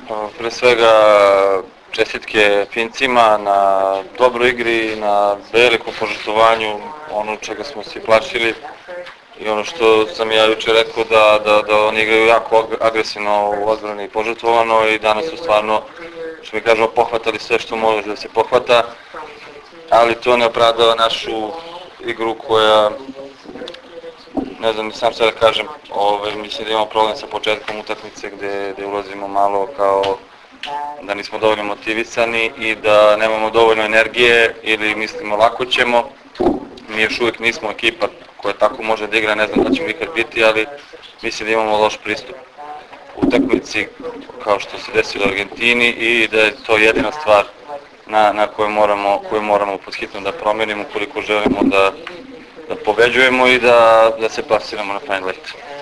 Pre svega čestitke Fincima na dobroj igri, na velikom požrtvovanju, ono čega smo se plašili i ono što sam ja jučer rekao da oni igraju jako agresivno u odbrani i požrtvovano i danas su stvarno, što mi kažemo, pohvatali sve što može da se pohvata, ali to ne opravdava našu igru koja, ne znam, sam sve da kažem, mislim da imamo problem sa početkom utakmice gde ulazimo malo kao da nismo dovoljno motivisani i da nemamo dovoljno energije ili mislimo lako ćemo. Mi još uvijek nismo ekipa koja tako može da igra, ne znam da ćemo ikad biti, ali mislim da imamo loš pristup utakmici kao što se desilo u Argentini i da je to jedina stvar na koju moramo podhitno da promenimo ukoliko želimo da pobeđujemo i da se plasiramo na Final Eight.